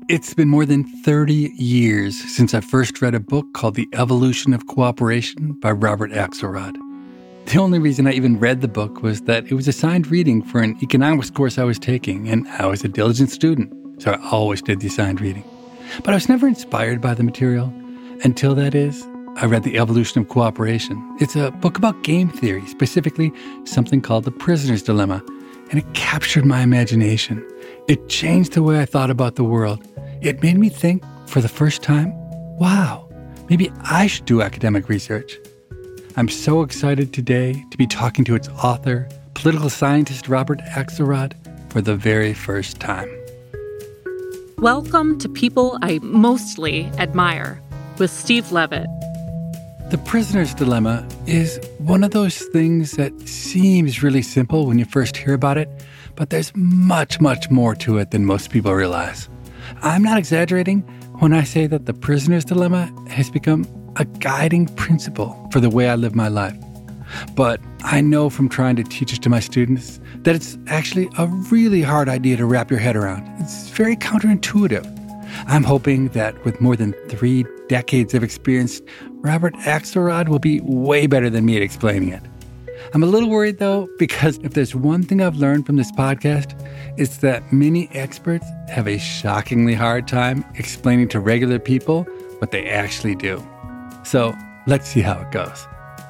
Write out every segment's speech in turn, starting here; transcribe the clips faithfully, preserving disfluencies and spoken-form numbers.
It's been more than thirty years since I first read a book called The Evolution of Cooperation by Robert Axelrod. The only reason I even read the book was that it was assigned reading for an economics course I was taking, and I was a diligent student, so I always did the assigned reading. But I was never inspired by the material until, that is, I read The Evolution of Cooperation. It's a book about game theory, specifically something called the prisoner's dilemma, and it captured my imagination. It changed the way I thought about the world. It made me think, for the first time, wow, maybe I should do academic research. I'm so excited today to be talking to its author, political scientist Robert Axelrod, for the very first time. Welcome to People I Mostly Admire with Steve Levitt. The prisoner's dilemma is one of those things that seems really simple when you first hear about it, but there's much, much more to it than most people realize. I'm not exaggerating when I say that the prisoner's dilemma has become a guiding principle for the way I live my life. But I know from trying to teach it to my students that it's actually a really hard idea to wrap your head around. It's very counterintuitive. I'm hoping that with more than three decades of experience, Robert Axelrod will be way better than me at explaining it. I'm a little worried, though, because if there's one thing I've learned from this podcast, it's that many experts have a shockingly hard time explaining to regular people what they actually do. So let's see how it goes.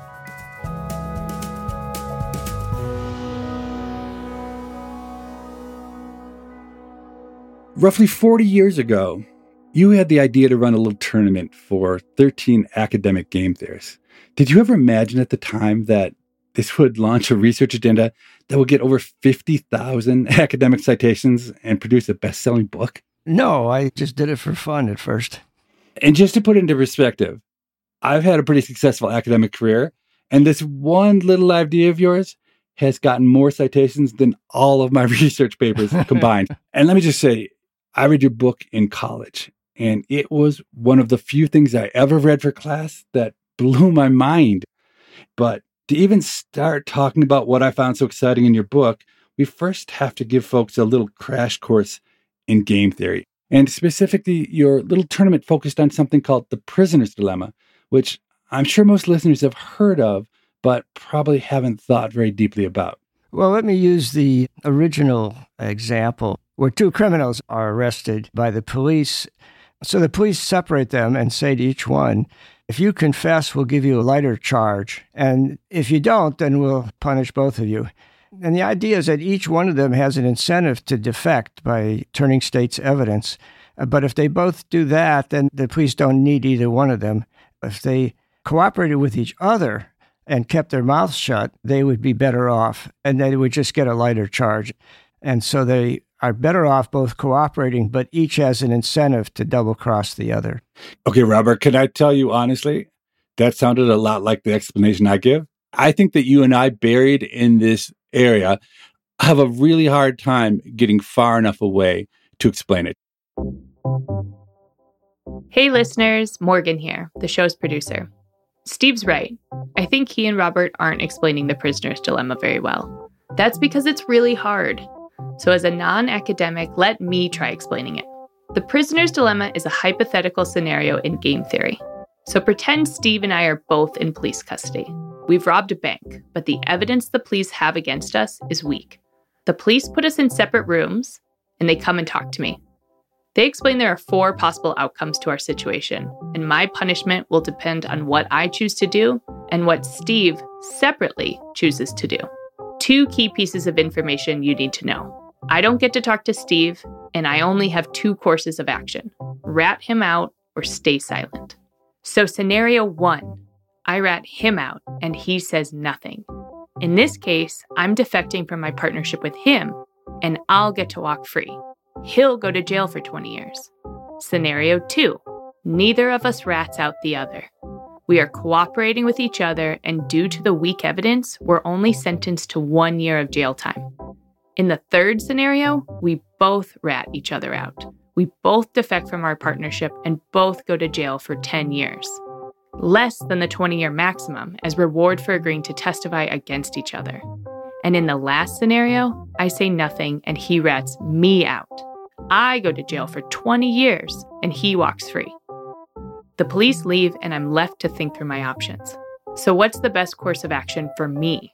Roughly forty years ago, you had the idea to run a little tournament for thirteen academic game theorists. Did you ever imagine at the time that this would launch a research agenda that would get over fifty thousand academic citations and produce a best-selling book? No, I just did it for fun at first. And just to put it into perspective, I've had a pretty successful academic career, and this one little idea of yours has gotten more citations than all of my research papers combined. And let me just say, I read your book in college, and it was one of the few things I ever read for class that blew my mind. But to even start talking about what I found so exciting in your book, we first have to give folks a little crash course in game theory. And specifically, your little tournament focused on something called the prisoner's dilemma, which I'm sure most listeners have heard of, but probably haven't thought very deeply about. Well, let me use the original example where two criminals are arrested by the police. So the police separate them and say to each one, if you confess, we'll give you a lighter charge. And if you don't, then we'll punish both of you. And the idea is that each one of them has an incentive to defect by turning state's evidence. But if they both do that, then the police don't need either one of them. If they cooperated with each other and kept their mouths shut, they would be better off, and they would just get a lighter charge. And so they are better off both cooperating, but each has an incentive to double-cross the other. Okay, Robert, can I tell you honestly, that sounded a lot like the explanation I give. I think that you and I, buried in this area, have a really hard time getting far enough away to explain it. Hey listeners, Morgan here, the show's producer. Steve's right. I think he and Robert aren't explaining the prisoner's dilemma very well. That's because it's really hard. So as a non-academic, let me try explaining it. The prisoner's dilemma is a hypothetical scenario in game theory. So pretend Steve and I are both in police custody. We've robbed a bank, but the evidence the police have against us is weak. The police put us in separate rooms, and they come and talk to me. They explain there are four possible outcomes to our situation, and my punishment will depend on what I choose to do and what Steve separately chooses to do. Two key pieces of information you need to know. I don't get to talk to Steve, and I only have two courses of action: rat him out or stay silent. So scenario one, I rat him out and he says nothing. In this case, I'm defecting from my partnership with him, and I'll get to walk free. He'll go to jail for twenty years. Scenario two, neither of us rats out the other. We are cooperating with each other, and due to the weak evidence, we're only sentenced to one year of jail time. In the third scenario, we both rat each other out. We both defect from our partnership and both go to jail for ten years. Less than the twenty-year maximum as reward for agreeing to testify against each other. And in the last scenario, I say nothing and he rats me out. I go to jail for twenty years and he walks free. The police leave and I'm left to think through my options. So what's the best course of action for me?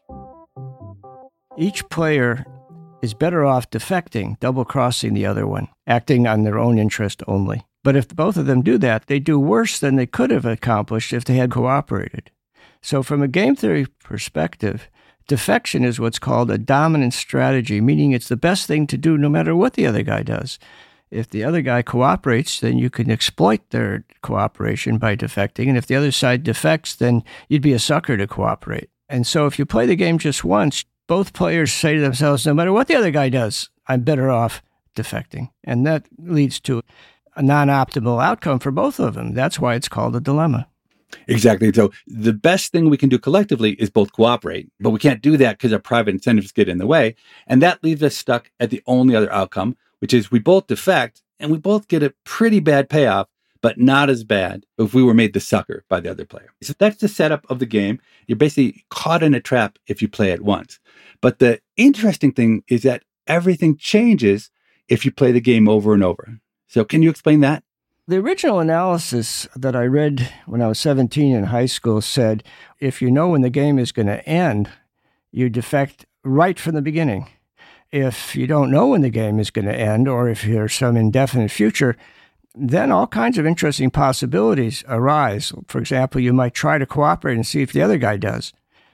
Each player is better off defecting, double-crossing the other one, acting on their own interest only. But if both of them do that, they do worse than they could have accomplished if they had cooperated. So from a game theory perspective, defection is what's called a dominant strategy, meaning it's the best thing to do no matter what the other guy does. If the other guy cooperates, then you can exploit their cooperation by defecting. And if the other side defects, then you'd be a sucker to cooperate. And so if you play the game just once, both players say to themselves, no matter what the other guy does, I'm better off defecting. And that leads to a non-optimal outcome for both of them. That's why it's called a dilemma. Exactly. So the best thing we can do collectively is both cooperate, but we can't do that because our private incentives get in the way. And that leaves us stuck at the only other outcome, which is we both defect and we both get a pretty bad payoff, but not as bad if we were made the sucker by the other player. So that's the setup of the game. You're basically caught in a trap if you play it once. But the interesting thing is that everything changes if you play the game over and over. So can you explain that? The original analysis that I read when I was seventeen in high school said, if you know when the game is going to end, you defect right from the beginning. If you don't know when the game is going to end, or if there's some indefinite future, then all kinds of interesting possibilities arise. For example, you might try to cooperate and see if the other guy does.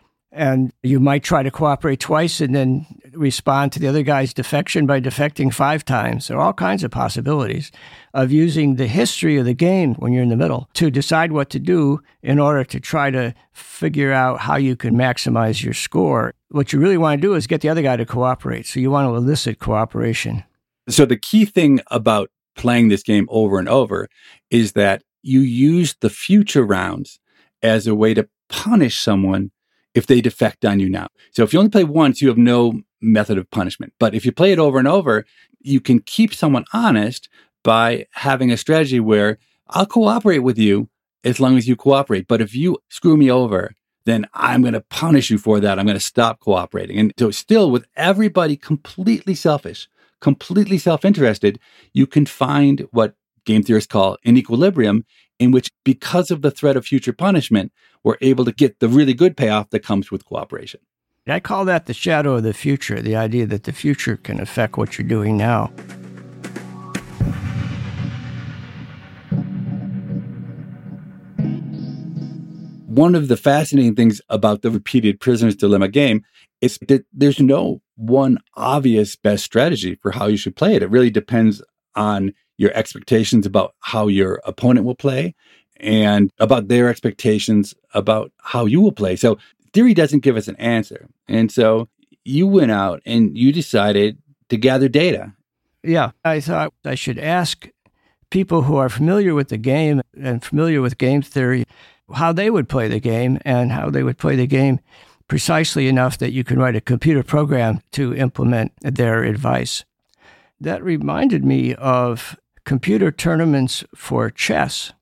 And you might try to cooperate twice and then respond to the other guy's defection by defecting five times. There are all kinds of possibilities of using the history of the game when you're in the middle to decide what to do in order to try to figure out how you can maximize your score. What you really want to do is get the other guy to cooperate. So you want to elicit cooperation. So the key thing about playing this game over and over is that you use the future rounds as a way to punish someone if they defect on you now. So if you only play once, you have no method of punishment. But if you play it over and over, you can keep someone honest by having a strategy where I'll cooperate with you as long as you cooperate. But if you screw me over, then I'm going to punish you for that. I'm going to stop cooperating. And so still, with everybody completely selfish, completely self-interested, you can find what game theorists call an equilibrium, in which, because of the threat of future punishment, we're able to get the really good payoff that comes with cooperation. I call that the shadow of the future, the idea that the future can affect what you're doing now. One of the fascinating things about the repeated Prisoner's Dilemma game is that there's no one obvious best strategy for how you should play it. It really depends on your expectations about how your opponent will play and about their expectations about how you will play. So theory doesn't give us an answer. And so you went out and you decided to gather data. Yeah, I thought I should ask people who are familiar with the game and familiar with game theory how they would play the game and how they would play the game precisely enough that you can write a computer program to implement their advice. That reminded me of computer tournaments for chess,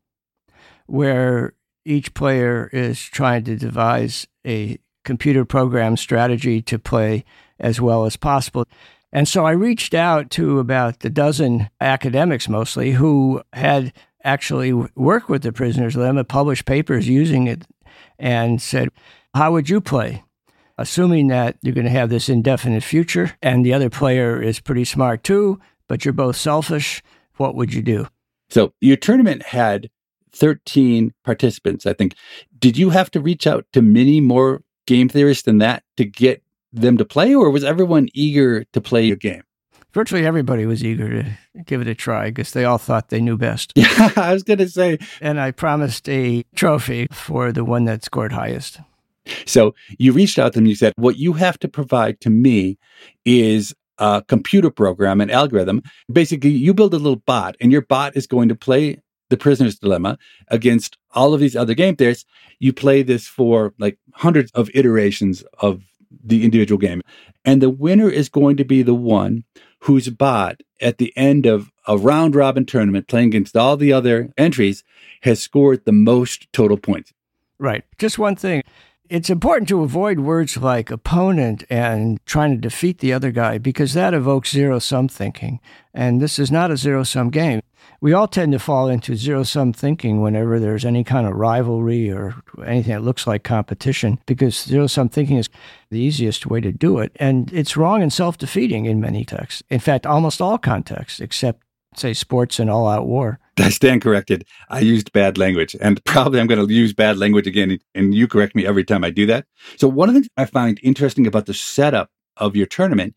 where each player is trying to devise a computer program strategy to play as well as possible. And so I reached out to about a dozen academics mostly who had actually worked with the Prisoner's Dilemma, published papers using it, and said, how would you play? Assuming that you're going to have this indefinite future and the other player is pretty smart too, but you're both selfish, what would you do? So your tournament had thirteen participants, I think. Did you have to reach out to many more game theorists than that to get them to play, or was everyone eager to play your game? Virtually everybody was eager to give it a try because they all thought they knew best. Yeah, I was going to say. And I promised a trophy for the one that scored highest. So you reached out to them and you said, what you have to provide to me is a computer program, an algorithm. Basically, you build a little bot, and your bot is going to play the Prisoner's Dilemma against all of these other game theorists. You play this for like hundreds of iterations of the individual game. And the winner is going to be the one whose bot, at the end of a round-robin tournament playing against all the other entries, has scored the most total points. Right. Just one thing. It's important to avoid words like opponent and trying to defeat the other guy because that evokes zero-sum thinking. And this is not a zero-sum game. We all tend to fall into zero-sum thinking whenever there's any kind of rivalry or anything that looks like competition because zero-sum thinking is the easiest way to do it. And it's wrong and self-defeating in many texts. In fact, almost all contexts, except, say, sports and all-out war. I stand corrected. I used bad language, and probably I'm going to use bad language again, and you correct me every time I do that. So one of the things I find interesting about the setup of your tournament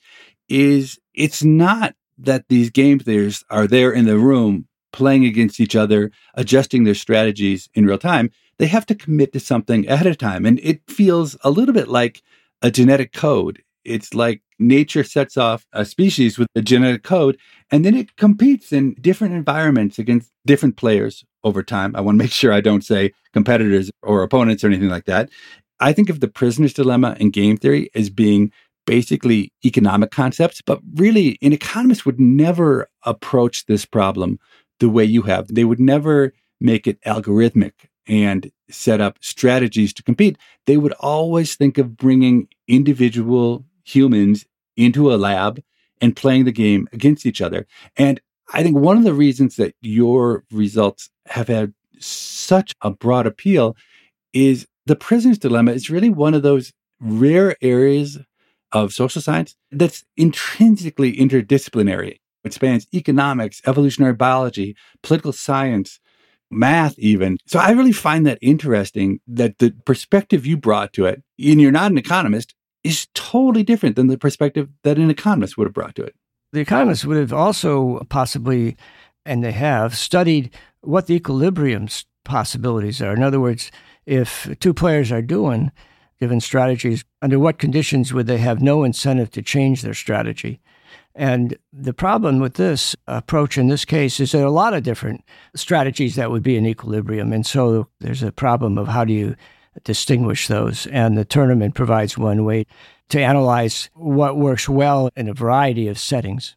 is it's not that these game players are there in the room playing against each other, adjusting their strategies in real time. They have to commit to something ahead of time, and it feels a little bit like a genetic code. It's like nature sets off a species with a genetic code, and then it competes in different environments against different players over time. I want to make sure I don't say competitors or opponents or anything like that. I think of the prisoner's dilemma and game theory as being basically economic concepts, but really an economist would never approach this problem the way you have. They would never make it algorithmic and set up strategies to compete. They would always think of bringing individual humans into a lab and playing the game against each other. And I think one of the reasons that your results have had such a broad appeal is the prisoner's dilemma is really one of those rare areas of social science that's intrinsically interdisciplinary. It spans economics, evolutionary biology, political science, math even. So I really find that interesting that the perspective you brought to it, and you're not an economist, is totally different than the perspective that an economist would have brought to it. The economists would have also possibly, and they have, studied what the equilibrium possibilities are. In other words, if two players are doing given strategies, under what conditions would they have no incentive to change their strategy? And the problem with this approach in this case is there are a lot of different strategies that would be in equilibrium. And so there's a problem of how do you distinguish those. And the tournament provides one way to analyze what works well in a variety of settings.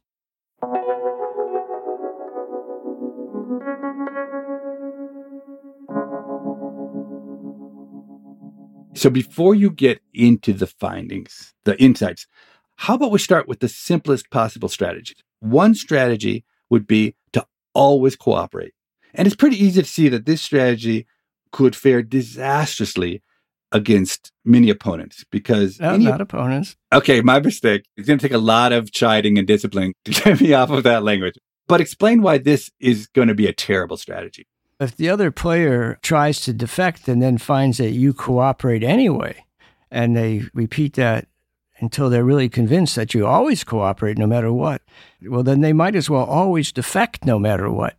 So before you get into the findings, the insights, how about we start with the simplest possible strategy? One strategy would be to always cooperate. And it's pretty easy to see that this strategy could fare disastrously against many opponents because... No, any, not opponents. Okay, my mistake. It's going to take a lot of chiding and discipline to get me off of that language. But explain why this is going to be a terrible strategy. If the other player tries to defect and then finds that you cooperate anyway, and they repeat that until they're really convinced that you always cooperate no matter what, well, then they might as well always defect no matter what.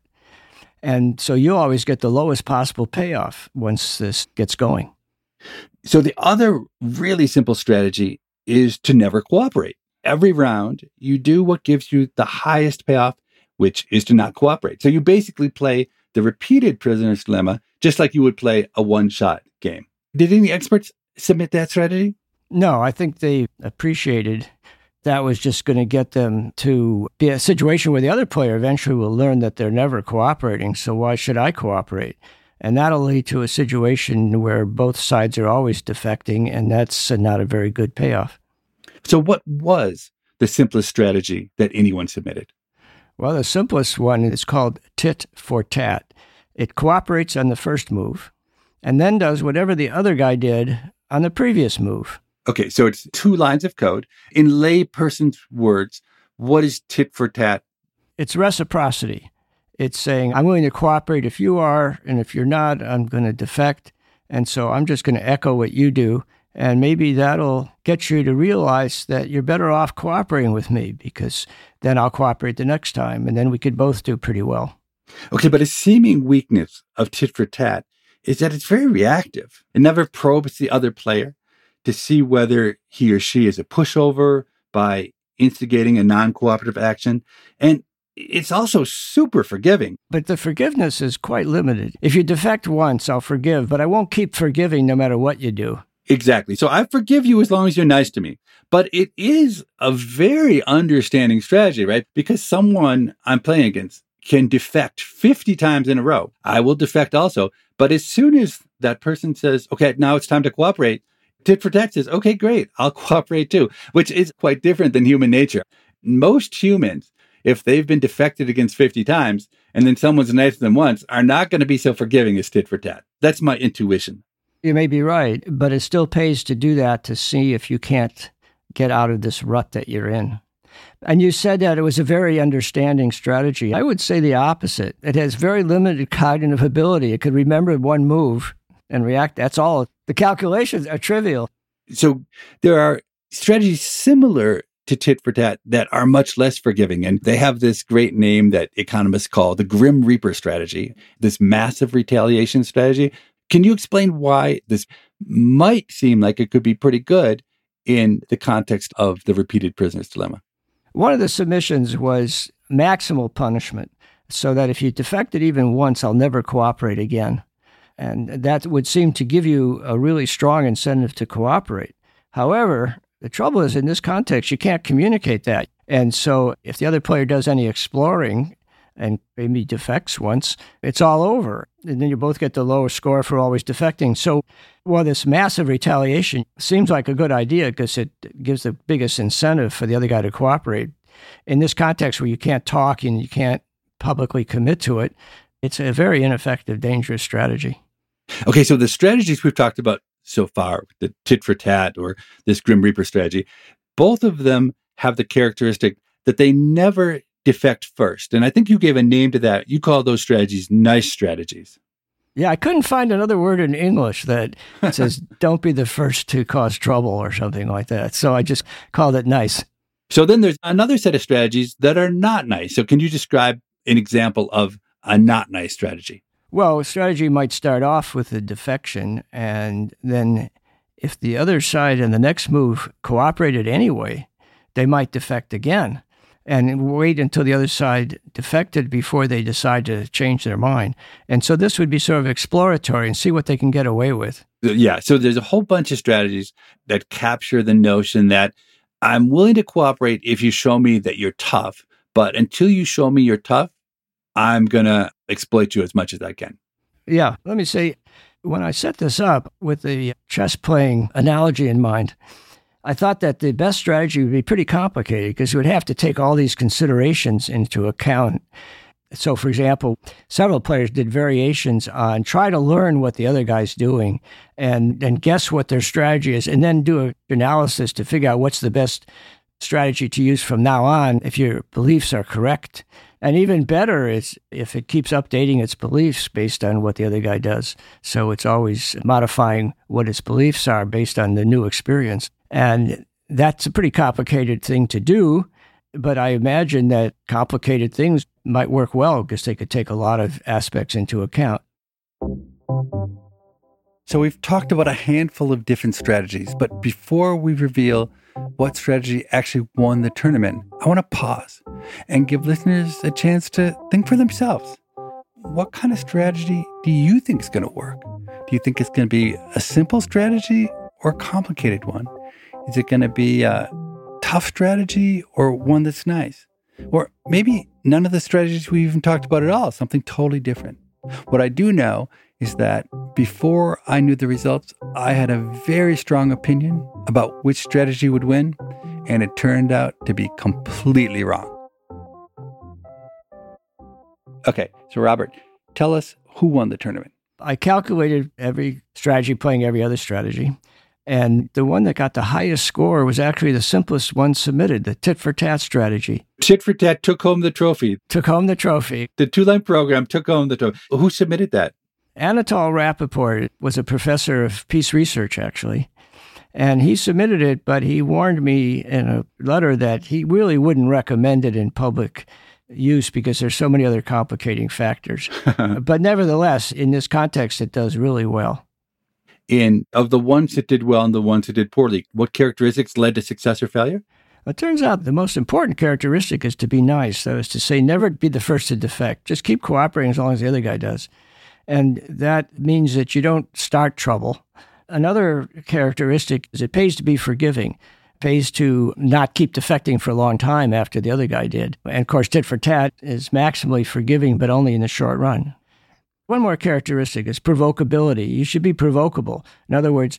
And so you always get the lowest possible payoff once this gets going. So the other really simple strategy is to never cooperate. Every round, you do what gives you the highest payoff, which is to not cooperate. So you basically play the repeated prisoner's dilemma just like you would play a one-shot game. Did any experts submit that strategy? No, I think they appreciated that was just going to get them to be a situation where the other player eventually will learn that they're never cooperating, so why should I cooperate? And that'll lead to a situation where both sides are always defecting, and that's not a very good payoff. So what was the simplest strategy that anyone submitted? Well, the simplest one is called tit for tat. It cooperates on the first move and then does whatever the other guy did on the previous move. Okay, so it's two lines of code. In layperson's words, what is tit for tat? It's reciprocity. It's saying, I'm willing to cooperate if you are, and if you're not, I'm going to defect. And so I'm just going to echo what you do. And maybe that'll get you to realize that you're better off cooperating with me because then I'll cooperate the next time, and then we could both do pretty well. Okay, but a seeming weakness of tit for tat is that it's very reactive. It never probes the other player to see whether he or she is a pushover by instigating a non-cooperative action. And it's also super forgiving. But the forgiveness is quite limited. If you defect once, I'll forgive, but I won't keep forgiving no matter what you do. Exactly. So I forgive you as long as you're nice to me. But it is a very understanding strategy, right? Because someone I'm playing against can defect fifty times in a row. I will defect also. But as soon as that person says, okay, now it's time to cooperate, tit for tat says, okay, great, I'll cooperate too, which is quite different than human nature. Most humans, if they've been defected against fifty times and then someone's nice to them once, are not going to be so forgiving as tit for tat. That's my intuition. You may be right, but it still pays to do that to see if you can't get out of this rut that you're in. And you said that it was a very understanding strategy. I would say the opposite. It has very limited cognitive ability. It could remember one move and react. That's all. The calculations are trivial. So there are strategies similar to tit for tat that are much less forgiving. And they have this great name that economists call the Grim Reaper strategy, this massive retaliation strategy. Can you explain why this might seem like it could be pretty good in the context of the repeated prisoner's dilemma? One of the submissions was maximal punishment, so that if you defected even once, I'll never cooperate again. And that would seem to give you a really strong incentive to cooperate. However, the trouble is, in this context, you can't communicate that. And so if the other player does any exploring and maybe defects once, it's all over. And then you both get the lowest score for always defecting. So while this massive retaliation seems like a good idea because it gives the biggest incentive for the other guy to cooperate, in this context where you can't talk and you can't publicly commit to it, it's a very ineffective, dangerous strategy. Okay, so the strategies we've talked about so far, the tit for tat or this Grim Reaper strategy, both of them have the characteristic that they never defect first. And I think you gave a name to that. You call those strategies nice strategies. Yeah, I couldn't find another word in English that says, don't be the first to cause trouble or something like that. So I just called it nice. So then there's another set of strategies that are not nice. So can you describe an example of a not nice strategy? Well, a strategy might start off with a defection, and then if the other side in the next move cooperated anyway, they might defect again and wait until the other side defected before they decide to change their mind. And so this would be sort of exploratory and see what they can get away with. Yeah, so there's a whole bunch of strategies that capture the notion that I'm willing to cooperate if you show me that you're tough, but until you show me you're tough, I'm going to exploit you as much as I can. Yeah. Let me say, when I set this up with the chess playing analogy in mind, I thought that the best strategy would be pretty complicated because you would have to take all these considerations into account. So, for example, several players did variations on try to learn what the other guy's doing and, and guess what their strategy is, and then do an analysis to figure out what's the best strategy to use from now on if your beliefs are correct. And even better is if it keeps updating its beliefs based on what the other guy does. So it's always modifying what its beliefs are based on the new experience. And that's a pretty complicated thing to do. But I imagine that complicated things might work well because they could take a lot of aspects into account. So we've talked about a handful of different strategies, but before we reveal what strategy actually won the tournament, I want to pause and give listeners a chance to think for themselves. What kind of strategy do you think is going to work? Do you think it's going to be a simple strategy or a complicated one? Is it going to be a tough strategy or one that's nice? Or maybe none of the strategies we even talked about at all, something totally different. What I do know is that before I knew the results, I had a very strong opinion about which strategy would win, and it turned out to be completely wrong. Okay, so Robert, tell us who won the tournament. I calculated every strategy playing every other strategy, and the one that got the highest score was actually the simplest one submitted, the tit-for-tat strategy. Tit for tat took home the trophy. Took home the trophy. The two-line program took home the trophy. Who submitted that? Anatol Rappaport was a professor of peace research, actually, and he submitted it, but he warned me in a letter that he really wouldn't recommend it in public use because there's so many other complicating factors. But nevertheless, in this context, it does really well. In of the ones that did well and the ones that did poorly, what characteristics led to success or failure? It turns out the most important characteristic is to be nice. That is to say, never be the first to defect. Just keep cooperating as long as the other guy does. And that means that you don't start trouble. Another characteristic is it pays to be forgiving. It pays to not keep defecting for a long time after the other guy did. And of course, tit for tat is maximally forgiving, but only in the short run. One more characteristic is provocability. You should be provocable. In other words,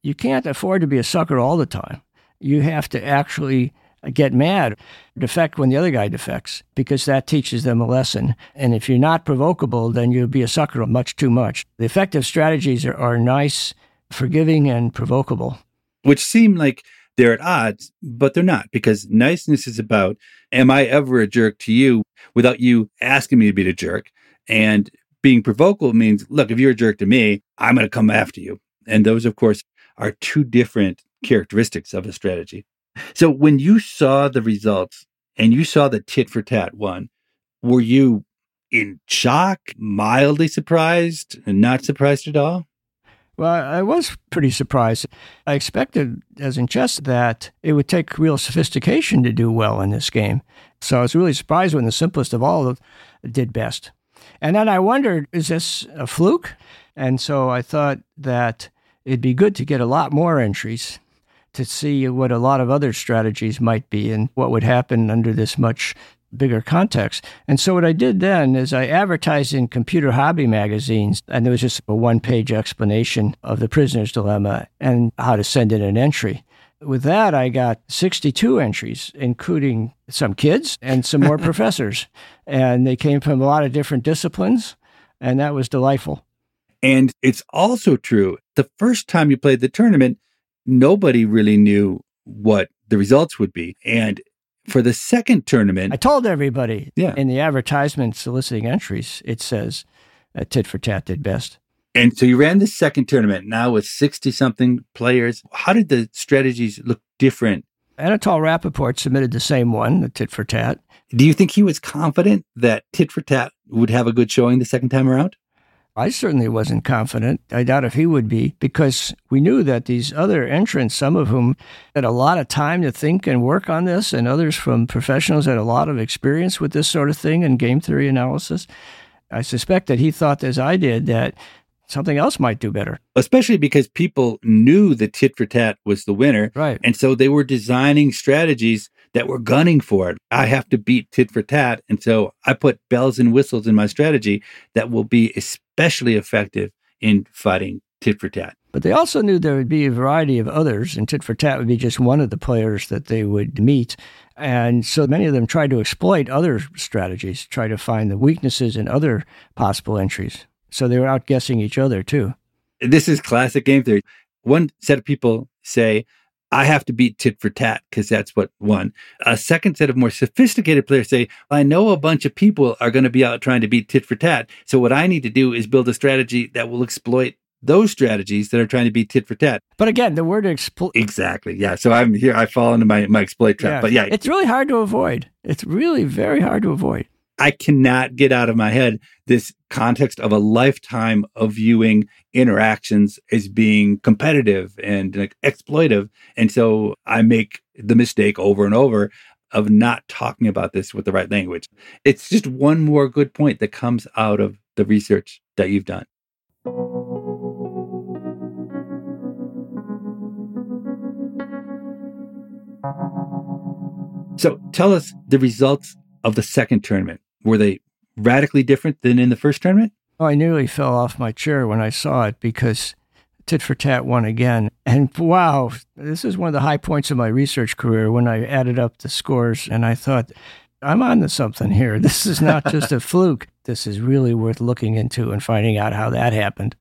you can't afford to be a sucker all the time. You have to actually get mad, defect when the other guy defects, because that teaches them a lesson. And if you're not provocable, then you'll be a sucker much too much. The effective strategies are, are nice, forgiving, and provocable. Which seem like they're at odds, but they're not, because niceness is about, am I ever a jerk to you without you asking me to be a jerk? And being provocable means, look, if you're a jerk to me, I'm going to come after you. And those, of course, are two different characteristics of a strategy. So when you saw the results and you saw the tit for tat one, were you in shock, mildly surprised, and not surprised at all? Well, I was pretty surprised. I expected, as in chess, that it would take real sophistication to do well in this game. So I was really surprised when the simplest of all did best. And then I wondered, is this a fluke? And so I thought that it'd be good to get a lot more entries to see what a lot of other strategies might be and what would happen under this much bigger context. And so what I did then is I advertised in computer hobby magazines, and there was just a one-page explanation of the prisoner's dilemma and how to send in an entry. With that, I got sixty-two entries, including some kids and some more professors. And they came from a lot of different disciplines, and that was delightful. And it's also true, the first time you played the tournament, nobody really knew what the results would be. And for the second tournament, I told everybody yeah. in the advertisement soliciting entries, it says uh, tit for tat did best. And so you ran the second tournament now with sixty-something players. How did the strategies look different? Anatol Rappaport submitted the same one, the tit for tat. Do you think he was confident that tit for tat would have a good showing the second time around? I certainly wasn't confident. I doubt if he would be, because we knew that these other entrants, some of whom had a lot of time to think and work on this, and others from professionals had a lot of experience with this sort of thing and game theory analysis. I suspect that he thought, as I did, that something else might do better. Especially because people knew that tit for tat was the winner. Right. And so they were designing strategies that were gunning for it. I have to beat tit for tat. And so I put bells and whistles in my strategy that will be especially effective in fighting tit for tat. But they also knew there would be a variety of others, and tit for tat would be just one of the players that they would meet. And so many of them tried to exploit other strategies, try to find the weaknesses in other possible entries. So they were outguessing each other, too. This is classic game theory. One set of people say, I have to beat tit for tat because that's what won. A second set of more sophisticated players say, I know a bunch of people are going to be out trying to beat tit for tat. So what I need to do is build a strategy that will exploit those strategies that are trying to beat tit for tat. But again, the word exploit. Exactly. Yeah. So I'm here. I fall into my, my exploit trap. Yeah. But yeah, it's really hard to avoid. It's really very hard to avoid. I cannot get out of my head this context of a lifetime of viewing interactions as being competitive and like, exploitive. And so I make the mistake over and over of not talking about this with the right language. It's just one more good point that comes out of the research that you've done. So tell us the results of the second tournament. Were they radically different than in the first tournament? Oh, I nearly fell off my chair when I saw it because tit for tat won again. And wow, this is one of the high points of my research career when I added up the scores and I thought, I'm on to something here. This is not just a fluke. This is really worth looking into and finding out how that happened.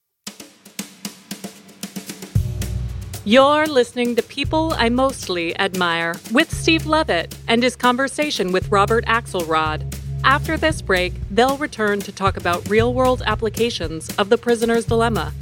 You're listening to People I Mostly Admire with Steve Levitt and his conversation with Robert Axelrod. After this break, they'll return to talk about real-world applications of the prisoner's dilemma.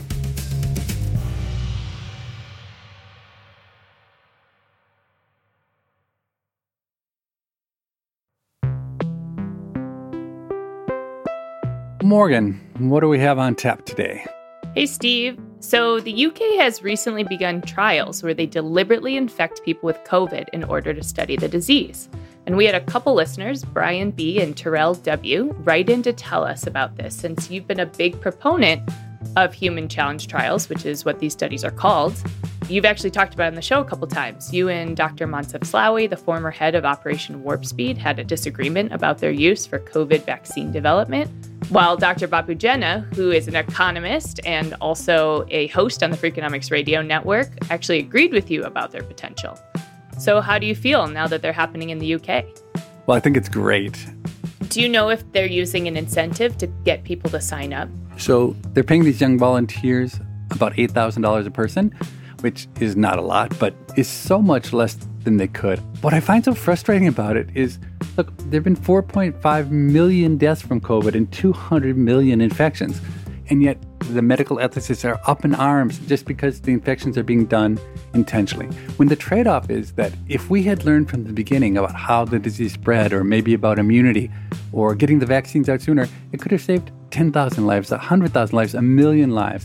Morgan, what do we have on tap today? Hey, Steve. So the U K has recently begun trials where they deliberately infect people with COVID in order to study the disease. And we had a couple listeners, Brian B. and Terrell W., write in to tell us about this, since you've been a big proponent of human challenge trials, which is what these studies are called. You've actually talked about it on the show a couple times. You and Doctor Moncef Slaoui, the former head of Operation Warp Speed, had a disagreement about their use for COVID vaccine development. While Doctor Bapu Jena, who is an economist and also a host on the Freakonomics Radio Network, actually agreed with you about their potential. So how do you feel now that they're happening in the U K? Well, I think it's great. Do you know if they're using an incentive to get people to sign up? So they're paying these young volunteers about eight thousand dollars a person, which is not a lot, but is so much less than they could. What I find so frustrating about it is, look, there have been four point five million deaths from COVID and two hundred million infections. And yet the medical ethicists are up in arms just because the infections are being done intentionally. When the trade-off is that if we had learned from the beginning about how the disease spread, or maybe about immunity, or getting the vaccines out sooner, it could have saved ten thousand lives, one hundred thousand lives, a million lives.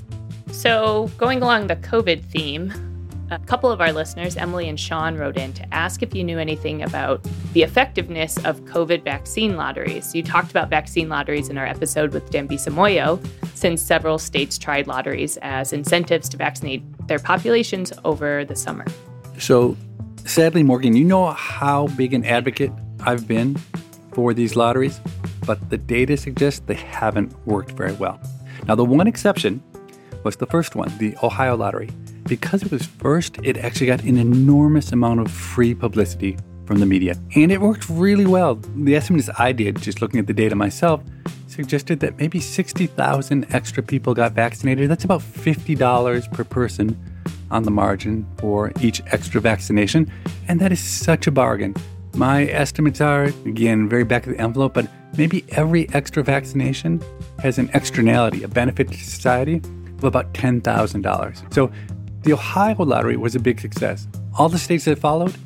So going along the COVID theme, a couple of our listeners, Emily and Sean, wrote in to ask if you knew anything about the effectiveness of COVID vaccine lotteries. You talked about vaccine lotteries in our episode with Dambisa Moyo, since several states tried lotteries as incentives to vaccinate their populations over the summer. So sadly, Morgan, you know how big an advocate I've been for these lotteries, but the data suggests they haven't worked very well. Now, the one exception was the first one, the Ohio lottery. Because it was first, it actually got an enormous amount of free publicity from the media. And it worked really well. The estimates I did, just looking at the data myself, suggested that maybe sixty thousand extra people got vaccinated. That's about fifty dollars per person on the margin for each extra vaccination. And that is such a bargain. My estimates are, again, very back of the envelope, but maybe every extra vaccination has an externality, a benefit to society of about ten thousand dollars. So the Ohio lottery was a big success. All the states that followed,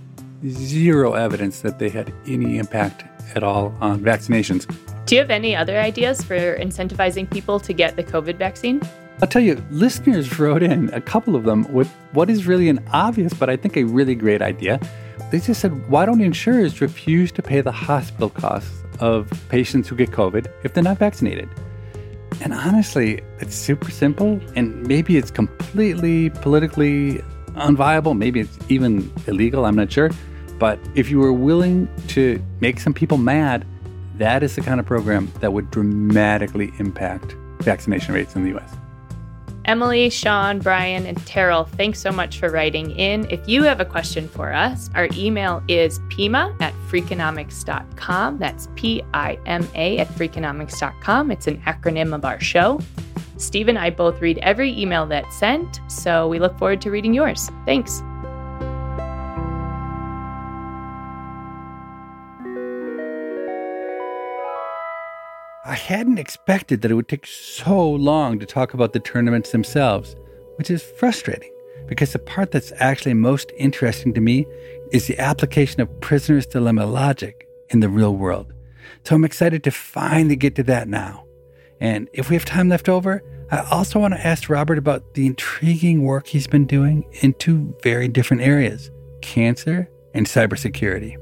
zero evidence that they had any impact at all on vaccinations. Do you have any other ideas for incentivizing people to get the COVID vaccine? I'll tell you, listeners wrote in, a couple of them, with what is really an obvious, but I think a really great idea. They just said, why don't insurers refuse to pay the hospital costs of patients who get COVID if they're not vaccinated? And honestly, it's super simple, and maybe it's completely politically unviable. Maybe it's even illegal, I'm not sure. But if you were willing to make some people mad, that is the kind of program that would dramatically impact vaccination rates in the U S. Emily, Sean, Brian, and Terrell, thanks so much for writing in. If you have a question for us, our email is pima at freakonomics dot com. That's P I M A at freakonomics dot com. It's an acronym of our show. Steve and I both read every email that's sent, so we look forward to reading yours. Thanks. I hadn't expected that it would take so long to talk about the tournaments themselves, which is frustrating because the part that's actually most interesting to me is the application of prisoner's dilemma logic in the real world. So I'm excited to finally get to that now. And if we have time left over, I also want to ask Robert about the intriguing work he's been doing in two very different areas, cancer and cybersecurity.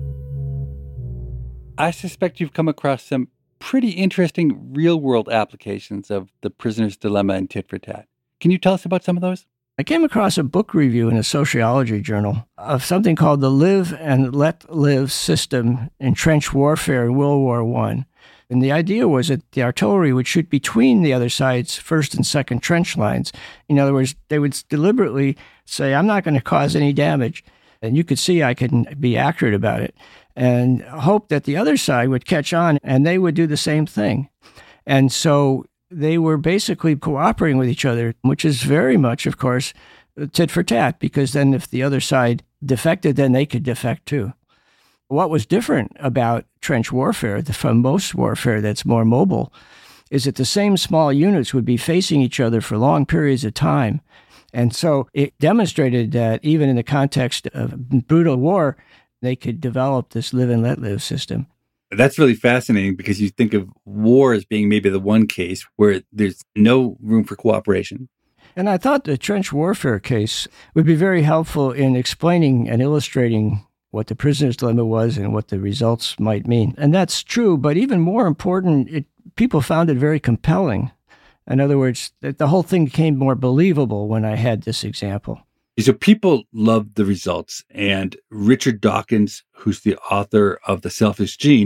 I suspect you've come across some pretty interesting real-world applications of the prisoner's dilemma and tit for tat. Can you tell us about some of those? I came across a book review in a sociology journal of something called the Live and Let Live system in trench warfare in World War One. And the idea was that the artillery would shoot between the other side's first and second trench lines. In other words, they would deliberately say, I'm not going to cause any damage. And you could see I can be accurate about it. And hope that the other side would catch on and they would do the same thing. And so they were basically cooperating with each other, which is very much, of course, tit for tat, because then if the other side defected, then they could defect too. What was different about trench warfare from most warfare that's more mobile is that the same small units would be facing each other for long periods of time. And so it demonstrated that even in the context of brutal war, they could develop this live and let live system. That's really fascinating because you think of war as being maybe the one case where there's no room for cooperation. And I thought the trench warfare case would be very helpful in explaining and illustrating what the prisoner's dilemma was and what the results might mean. And that's true, but even more important, it, people found it very compelling. In other words, the, the whole thing became more believable when I had this example. So people loved the results, and Richard Dawkins, who's the author of The Selfish Gene,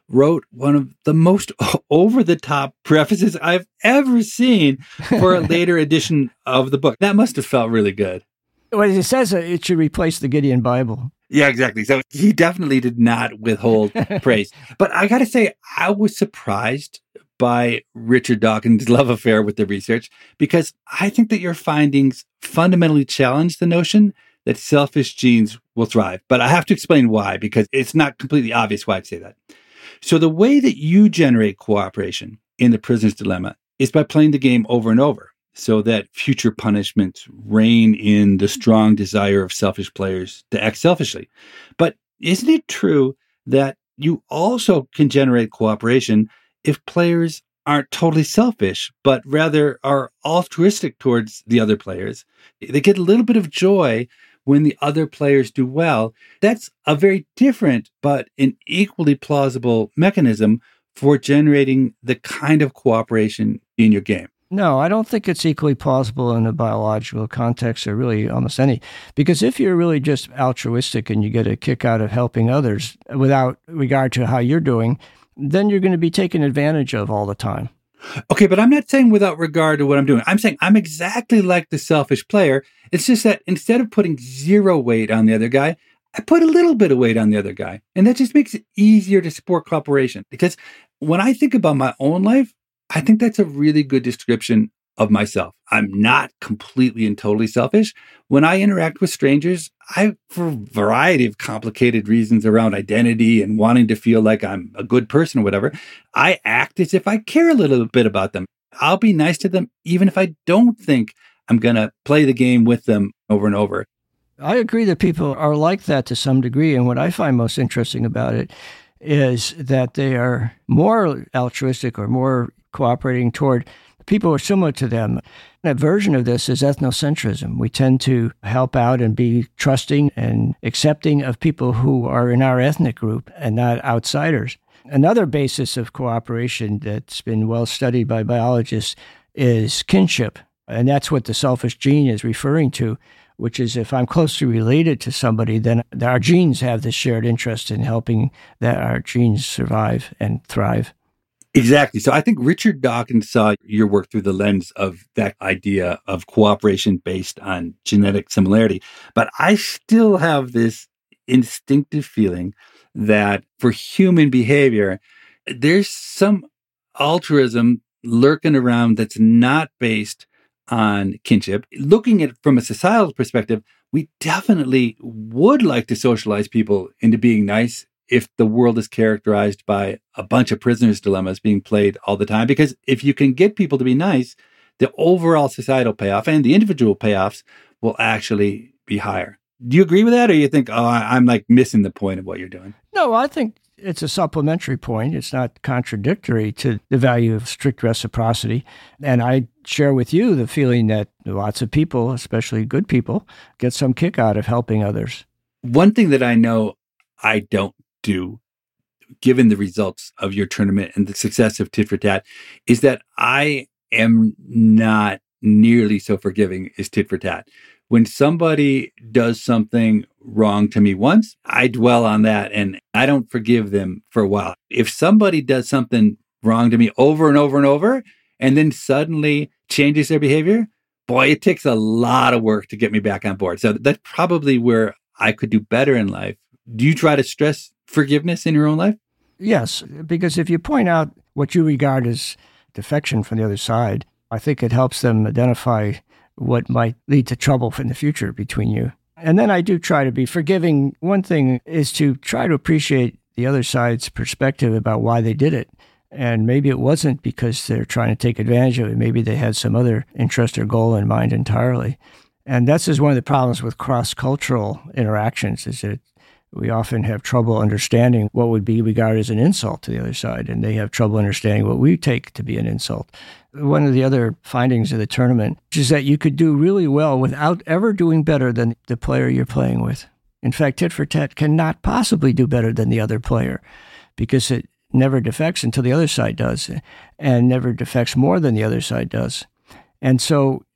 wrote one of the most over-the-top prefaces I've ever seen for a later edition of the book. That must have felt really good. Well, it says it should replace the Gideon Bible. Yeah, exactly. So he definitely did not withhold praise. But I got to say, I was surprised by Richard Dawkins' love affair with the research, because I think that your findings fundamentally challenge the notion that selfish genes will thrive. But I have to explain why, because it's not completely obvious why I'd say that. So the way that you generate cooperation in The Prisoner's Dilemma is by playing the game over and over, so that future punishments rein in the strong desire of selfish players to act selfishly. But isn't it true that you also can generate cooperation if players aren't totally selfish, but rather are altruistic towards the other players? They get a little bit of joy when the other players do well. That's a very different but an equally plausible mechanism for generating the kind of cooperation in your game. No, I don't think it's equally plausible in a biological context, or really almost any. Because if you're really just altruistic and you get a kick out of helping others without regard to how you're doing, then you're going to be taken advantage of all the time. Okay, but I'm not saying without regard to what I'm doing. I'm saying I'm exactly like the selfish player. It's just that instead of putting zero weight on the other guy, I put a little bit of weight on the other guy. And that just makes it easier to support cooperation. Because when I think about my own life, I think that's a really good description of myself. I'm not completely and totally selfish. When I interact with strangers, I, for a variety of complicated reasons around identity and wanting to feel like I'm a good person or whatever, I act as if I care a little bit about them. I'll be nice to them, even if I don't think I'm going to play the game with them over and over. I agree that people are like that to some degree. And what I find most interesting about it is that they are more altruistic or more cooperating toward people who are similar to them. A version of this is ethnocentrism. We tend to help out and be trusting and accepting of people who are in our ethnic group and not outsiders. Another basis of cooperation that's been well studied by biologists is kinship. And that's what the selfish gene is referring to, which is if I'm closely related to somebody, then our genes have this shared interest in helping that our genes survive and thrive. Exactly. So I think Richard Dawkins saw your work through the lens of that idea of cooperation based on genetic similarity. But I still have this instinctive feeling that for human behavior, there's some altruism lurking around that's not based on kinship. Looking at it from a societal perspective, we definitely would like to socialize people into being nice if the world is characterized by a bunch of prisoner's dilemmas being played all the time. Because if you can get people to be nice, the overall societal payoff and the individual payoffs will actually be higher. Do you agree with that? Or you think, oh, I'm like missing the point of what you're doing? No, I think it's a supplementary point. It's not contradictory to the value of strict reciprocity. And I share with you the feeling that lots of people, especially good people, get some kick out of helping others. One thing that I know I don't do, given the results of your tournament and the success of Tit for Tat, is that I am not nearly so forgiving as Tit for Tat. When somebody does something wrong to me once, I dwell on that and I don't forgive them for a while. If somebody does something wrong to me over and over and over, and then suddenly changes their behavior, boy, it takes a lot of work to get me back on board. So that's probably where I could do better in life. Do you try to stress forgiveness in your own life? Yes, because if you point out what you regard as defection from the other side, I think it helps them identify what might lead to trouble in the future between you. And then I do try to be forgiving. One thing is to try to appreciate the other side's perspective about why they did it. And maybe it wasn't because they're trying to take advantage of it. Maybe they had some other interest or goal in mind entirely. And that's just one of the problems with cross-cultural interactions, is that we often have trouble understanding what would be regarded as an insult to the other side, and they have trouble understanding what we take to be an insult. One of the other findings of the tournament is that you could do really well without ever doing better than the player you're playing with. In fact, Tit for Tat cannot possibly do better than the other player because it never defects until the other side does, and never defects more than the other side does. And so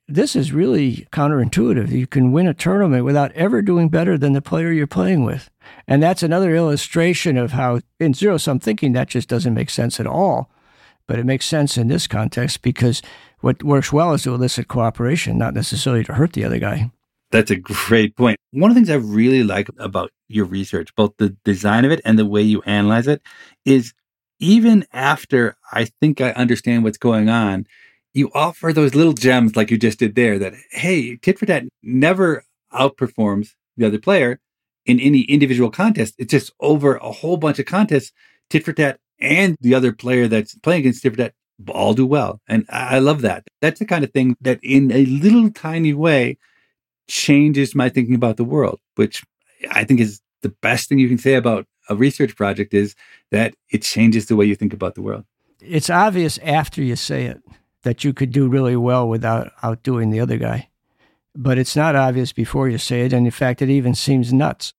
this is really counterintuitive. You can win a tournament without ever doing better than the player you're playing with. And that's another illustration of how in zero-sum thinking, that just doesn't make sense at all. But it makes sense in this context because what works well is to elicit cooperation, not necessarily to hurt the other guy. That's a great point. One of the things I really like about your research, both the design of it and the way you analyze it, is even after I think I understand what's going on, you offer those little gems like you just did there that, hey, tit for tat never outperforms the other player in any individual contest. It's just over a whole bunch of contests, tit for tat and the other player that's playing against tit for tat all do well. And I love that. That's the kind of thing that in a little tiny way changes my thinking about the world, which I think is the best thing you can say about a research project is that it changes the way you think about the world. It's obvious after you say it that you could do really well without outdoing the other guy. But it's not obvious before you say it, and in fact, it even seems nuts.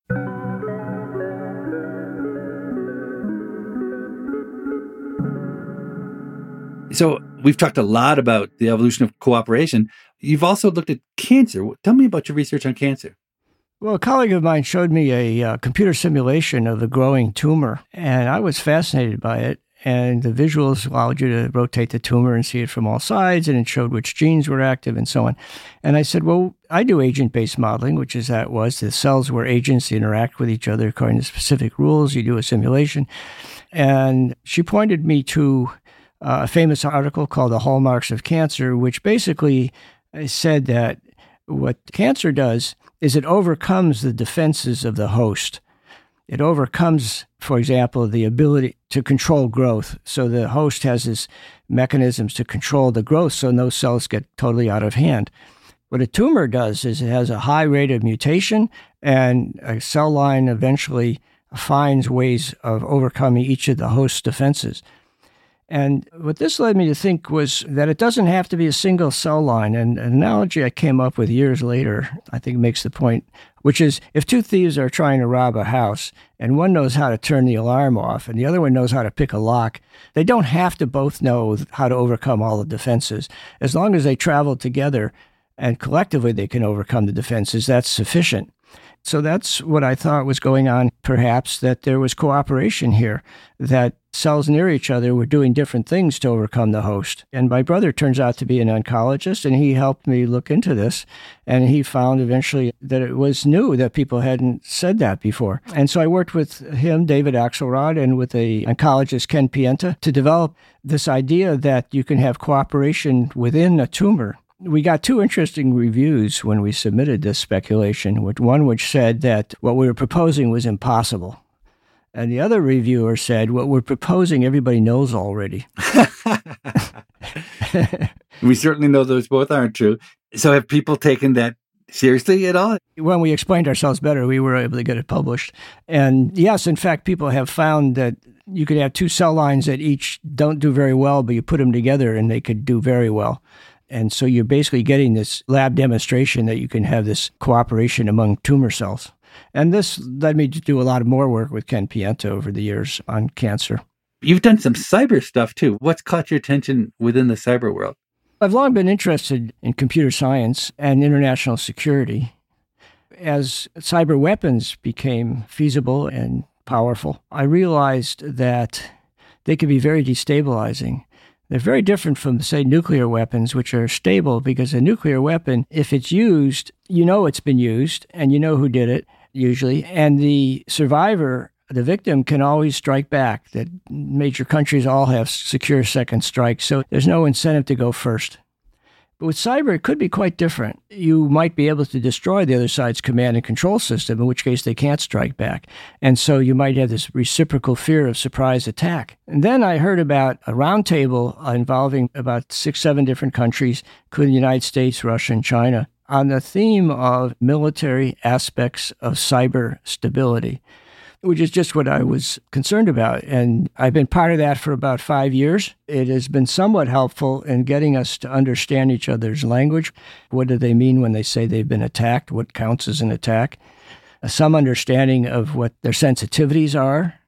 So we've talked a lot about the evolution of cooperation. You've also looked at cancer. Tell me about your research on cancer. Well, a colleague of mine showed me a uh, computer simulation of a growing tumor, and I was fascinated by it. And the visuals allowed you to rotate the tumor and see it from all sides, and it showed which genes were active and so on. And I said, well, I do agent-based modeling, which is that was the cells were agents, they interact with each other according to specific rules. You do a simulation. And she pointed me to uh, a famous article called The Hallmarks of Cancer, which basically said that what cancer does is it overcomes the defenses of the host. It overcomes, for example, the ability to control growth. So the host has these mechanisms to control the growth so no cells get totally out of hand. What a tumor does is it has a high rate of mutation, and a cell line eventually finds ways of overcoming each of the host's defenses. And what this led me to think was that it doesn't have to be a single cell line. And an analogy I came up with years later, I think makes the point, which is if two thieves are trying to rob a house and one knows how to turn the alarm off and the other one knows how to pick a lock, they don't have to both know how to overcome all the defenses. As long as they travel together and collectively they can overcome the defenses, that's sufficient. So that's what I thought was going on, perhaps, that there was cooperation here, that cells near each other were doing different things to overcome the host. And my brother turns out to be an oncologist, and he helped me look into this. And he found eventually that it was new, that people hadn't said that before. And so I worked with him, David Axelrod, and with the oncologist Ken Pienta to develop this idea that you can have cooperation within a tumor. We got two interesting reviews when we submitted this speculation, one which said that what we were proposing was impossible. And the other reviewer said, what we're proposing, everybody knows already. We certainly know those both aren't true. So have people taken that seriously at all? When we explained ourselves better, we were able to get it published. And yes, in fact, people have found that you could have two cell lines that each don't do very well, but you put them together and they could do very well. And so you're basically getting this lab demonstration that you can have this cooperation among tumor cells. And this led me to do a lot of more work with Ken Pienta over the years on cancer. You've done some cyber stuff too. What's caught your attention within the cyber world? I've long been interested in computer science and international security. As cyber weapons became feasible and powerful, I realized that they could be very destabilizing. They're very different from, say, nuclear weapons, which are stable because a nuclear weapon, if it's used, you know it's been used and you know who did it, usually. And the survivor, the victim, can always strike back. That major countries all have secure second strikes, so there's no incentive to go first. But with cyber, it could be quite different. You might be able to destroy the other side's command and control system, in which case they can't strike back. And so you might have this reciprocal fear of surprise attack. And then I heard about a roundtable involving about six, seven different countries, including the United States, Russia, and China, on the theme of military aspects of cyber stability, which is just what I was concerned about. And I've been part of that for about five years. It has been somewhat helpful in getting us to understand each other's language. What do they mean when they say they've been attacked? What counts as an attack? Some understanding of what their sensitivities are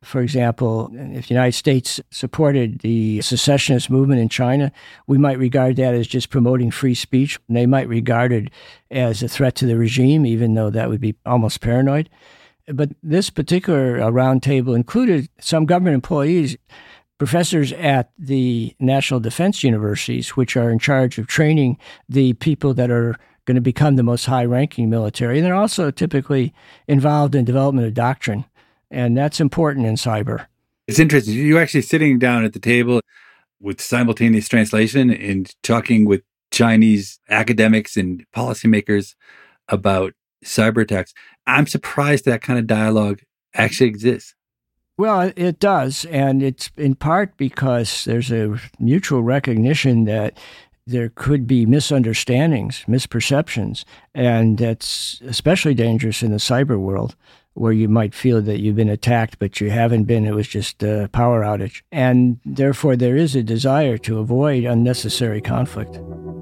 For example, if the United States supported the secessionist movement in China, we might regard that as just promoting free speech. They might regard it as a threat to the regime, even though that would be almost paranoid. But this particular uh, roundtable included some government employees, professors at the national defense universities, which are in charge of training the people that are going to become the most high-ranking military. And they're also typically involved in development of doctrine. And that's important in cyber. It's interesting. You're actually sitting down at the table with simultaneous translation and talking with Chinese academics and policymakers about cyber attacks. I'm surprised that kind of dialogue actually exists. Well, it does. And it's in part because there's a mutual recognition that there could be misunderstandings, misperceptions. And that's especially dangerous in the cyber world, where you might feel that you've been attacked, but you haven't been. It was just a power outage. And therefore, there is a desire to avoid unnecessary conflict.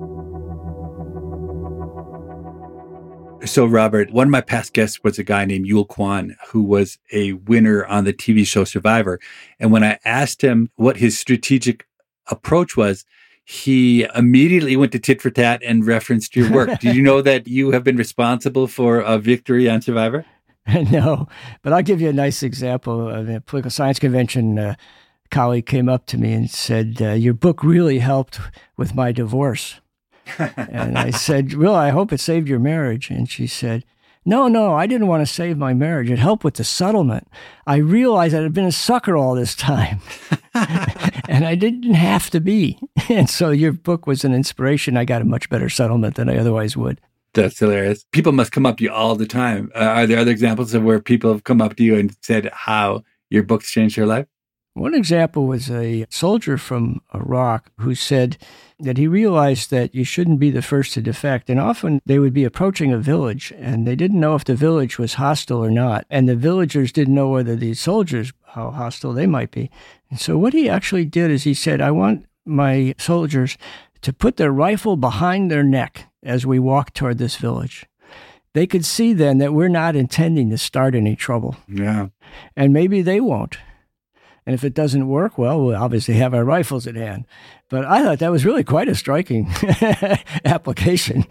So, Robert, one of my past guests was a guy named Yul Kwon, who was a winner on the T V show Survivor. And when I asked him what his strategic approach was, he immediately went to tit for tat and referenced your work. Did you know that you have been responsible for a victory on Survivor? No, but I'll give you a nice example. Of a political science convention uh, colleague came up to me and said, uh, your book really helped with my divorce. And I said, well, I hope it saved your marriage. And she said, no, no, I didn't want to save my marriage. It helped with the settlement. I realized that I'd been a sucker all this time. And I didn't have to be. And so your book was an inspiration. I got a much better settlement than I otherwise would. That's hilarious. People must come up to you all the time. Uh, are there other examples of where people have come up to you and said how your books changed their life? One example was a soldier from Iraq who said that he realized that you shouldn't be the first to defect. And often they would be approaching a village and they didn't know if the village was hostile or not. And the villagers didn't know whether the soldiers, how hostile they might be. And so what he actually did is he said, I want my soldiers to put their rifle behind their neck as we walk toward this village. They could see then that we're not intending to start any trouble. Yeah. And maybe they won't. And if it doesn't work, well, we'll obviously have our rifles at hand. But I thought that was really quite a striking application.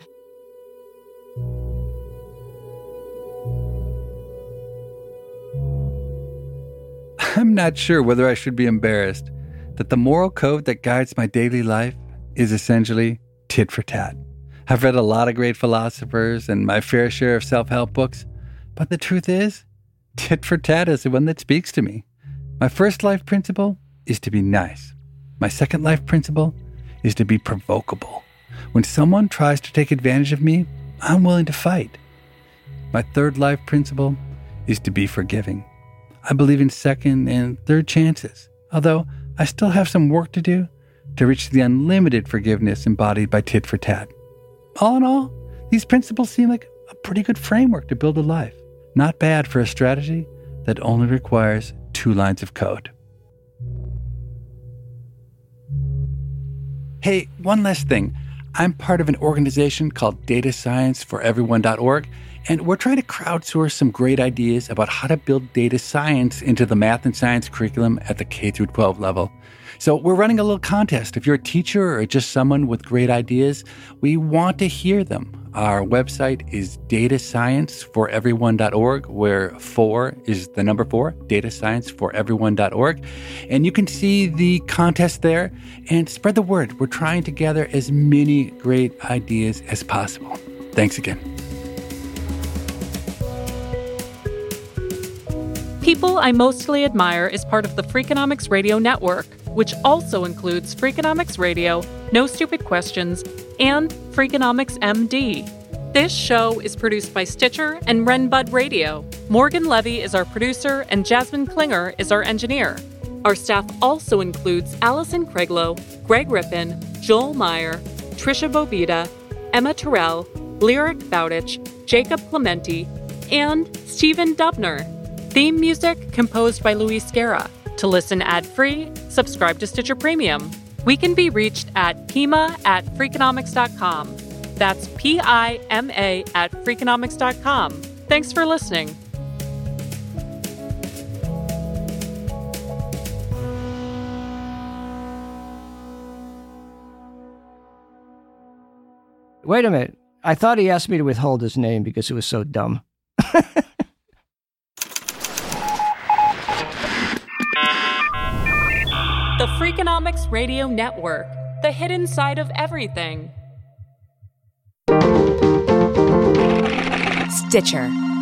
I'm not sure whether I should be embarrassed that the moral code that guides my daily life is essentially tit for tat. I've read a lot of great philosophers and my fair share of self-help books, but the truth is, tit for tat is the one that speaks to me. My first life principle is to be nice. My second life principle is to be provocable. When someone tries to take advantage of me, I'm willing to fight. My third life principle is to be forgiving. I believe in second and third chances, although I still have some work to do to reach the unlimited forgiveness embodied by tit for tat. All in all, these principles seem like a pretty good framework to build a life. Not bad for a strategy that only requires two lines of code. Hey, one last thing. I'm part of an organization called data science for everyone dot org, and we're trying to crowdsource some great ideas about how to build data science into the math and science curriculum at the K through twelve level. So we're running a little contest. If you're a teacher or just someone with great ideas, we want to hear them. Our website is data science for everyone dot org, where four is the number four, data science for everyone dot org. And you can see the contest there and spread the word. We're trying to gather as many great ideas as possible. Thanks again. People I Mostly Admire is part of the Freakonomics Radio Network, which also includes Freakonomics Radio, No Stupid Questions, and Freakonomics M D. This show is produced by Stitcher and Renbud Radio. Morgan Levy is our producer, and Jasmine Klinger is our engineer. Our staff also includes Allison Craiglow, Greg Rippin, Joel Meyer, Trisha Bobita, Emma Terrell, Lyric Bowditch, Jacob Clementi, and Stephen Dubner. Theme music composed by Luis Guerra. To listen ad-free, subscribe to Stitcher Premium. We can be reached at pima at freakonomics dot com. That's P I M A at freakonomics dot com. Thanks for listening. Wait a minute. I thought he asked me to withhold his name because it was so dumb. The Freakonomics Radio Network, the hidden side of everything. Stitcher.